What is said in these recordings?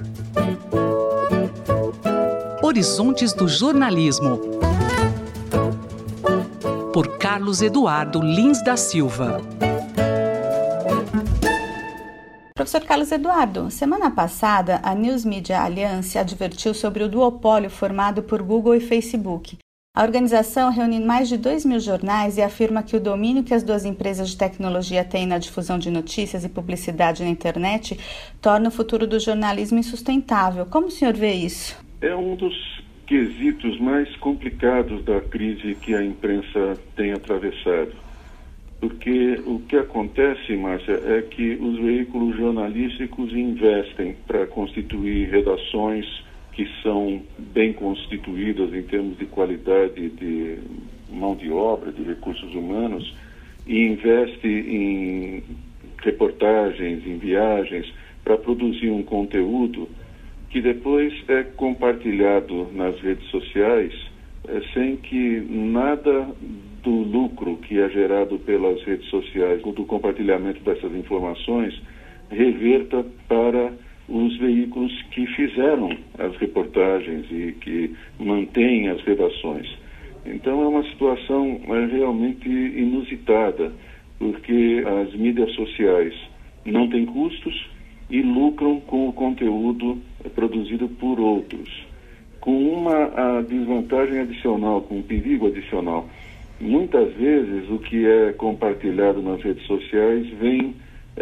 Horizontes do Jornalismo, por Carlos Eduardo Lins da Silva. Professor Carlos Eduardo, semana passada a News Media Alliance advertiu sobre o duopólio formado por Google e Facebook. A organização reúne mais de 2.000 jornais e afirma que o domínio que as duas empresas de tecnologia têm na difusão de notícias e publicidade na internet torna o futuro do jornalismo insustentável. Como o senhor vê isso? É um dos quesitos mais complicados da crise que a imprensa tem atravessado. Porque o que acontece, Márcia, é que os veículos jornalísticos investem para constituir redações que são bem constituídas em termos de qualidade de mão de obra, de recursos humanos, e investe em reportagens, em viagens, para produzir um conteúdo que depois é compartilhado nas redes sociais, sem que nada do lucro que é gerado pelas redes sociais, do compartilhamento dessas informações, reverta para os veículos que fizeram as reportagens e que mantêm as redações. Então é uma situação realmente inusitada, porque as mídias sociais não têm custos e lucram com o conteúdo produzido por outros, com uma desvantagem adicional, com um perigo adicional. Muitas vezes o que é compartilhado nas redes sociais vem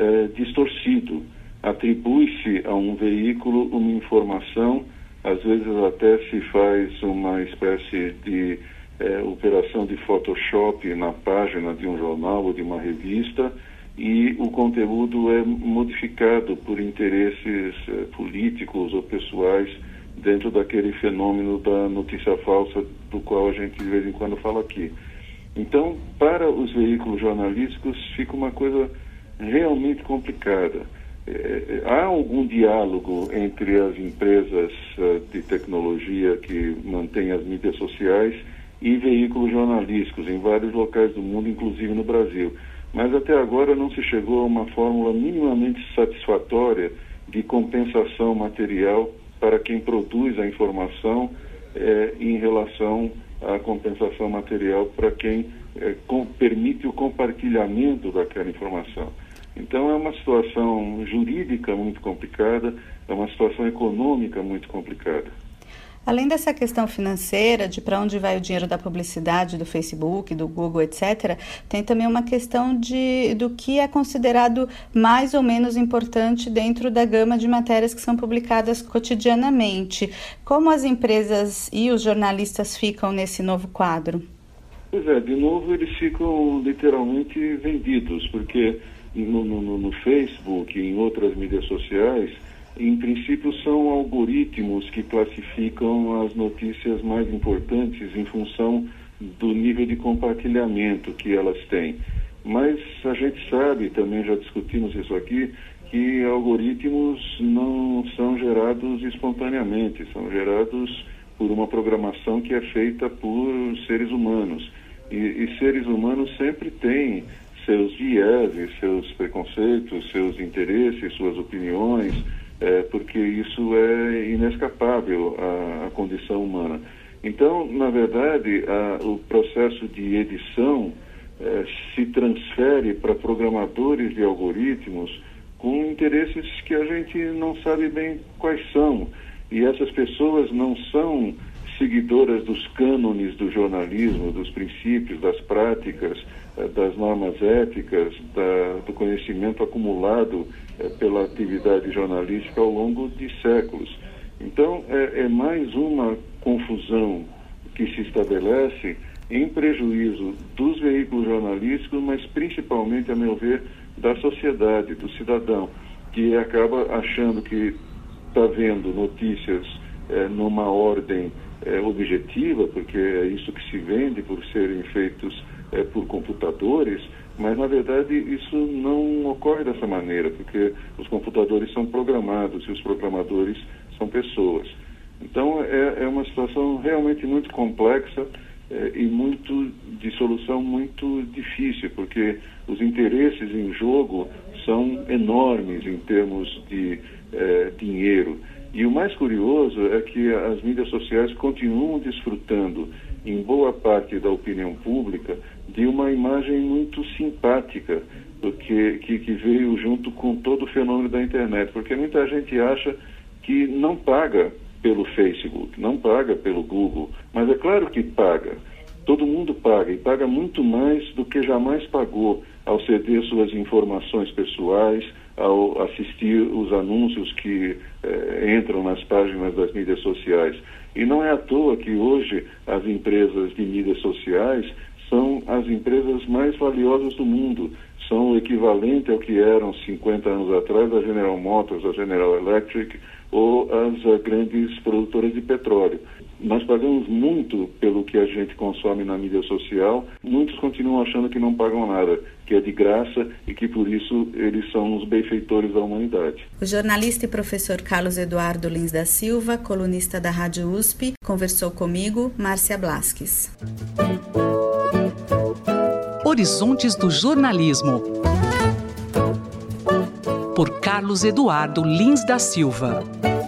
distorcido. Atribui-se a um veículo uma informação, às vezes até se faz uma espécie de operação de Photoshop na página de um jornal ou de uma revista, e o conteúdo é modificado por interesses políticos ou pessoais dentro daquele fenômeno da notícia falsa do qual a gente de vez em quando fala aqui. Então, para os veículos jornalísticos fica uma coisa realmente complicada. Há algum diálogo entre as empresas de tecnologia que mantêm as mídias sociais e veículos jornalísticos em vários locais do mundo, inclusive no Brasil. Mas até agora não se chegou a uma fórmula minimamente satisfatória de compensação material para quem produz a informação em relação à compensação material para quem permite o compartilhamento daquela informação. Então é uma situação jurídica muito complicada, é uma situação econômica muito complicada. Além dessa questão financeira, de para onde vai o dinheiro da publicidade, do Facebook, do Google, etc., tem também uma questão do que é considerado mais ou menos importante dentro da gama de matérias que são publicadas cotidianamente. Como as empresas e os jornalistas ficam nesse novo quadro? Pois é, de novo eles ficam literalmente vendidos, porque no Facebook e em outras mídias sociais, em princípio são algoritmos que classificam as notícias mais importantes em função do nível de compartilhamento que elas têm. Mas a gente sabe, também já discutimos isso aqui, que algoritmos não são gerados espontaneamente, são gerados por uma programação que é feita por seres humanos. E seres humanos sempre têm seus vieses, seus preconceitos, seus interesses, suas opiniões, porque isso é inescapável à condição humana. Então, na verdade, o processo de edição se transfere para programadores de algoritmos com interesses que a gente não sabe bem quais são. E essas pessoas não são seguidoras dos cânones do jornalismo, dos princípios, das práticas, das normas éticas, do conhecimento acumulado pela atividade jornalística ao longo de séculos. Então, é mais uma confusão que se estabelece em prejuízo dos veículos jornalísticos, mas principalmente, a meu ver, da sociedade, do cidadão, que acaba achando que está vendo notícias numa ordem objetiva, porque é isso que se vende por serem feitos por computadores, mas na verdade isso não ocorre dessa maneira, porque os computadores são programados e os programadores são pessoas. Então é uma situação realmente muito complexa e de solução muito difícil, porque os interesses em jogo são enormes em termos de dinheiro. E o mais curioso é que as mídias sociais continuam desfrutando, em boa parte da opinião pública, de uma imagem muito simpática, que veio junto com todo o fenômeno da internet, porque muita gente acha que não paga pelo Facebook, não paga pelo Google, mas é claro que paga. Todo mundo paga, e paga muito mais do que jamais pagou ao ceder suas informações pessoais, ao assistir os anúncios que entram nas páginas das mídias sociais. E não é à toa que hoje as empresas de mídias sociais são as empresas mais valiosas do mundo. São o equivalente ao que eram 50 anos atrás a General Motors, a General Electric ou as grandes produtoras de petróleo. Nós pagamos muito pelo que a gente consome na mídia social. Muitos continuam achando que não pagam nada, que é de graça e que por isso eles são os benfeitores da humanidade. O jornalista e professor Carlos Eduardo Lins da Silva, colunista da Rádio USP, conversou comigo, Márcia Blasques. Horizontes do Jornalismo, por Carlos Eduardo Lins da Silva.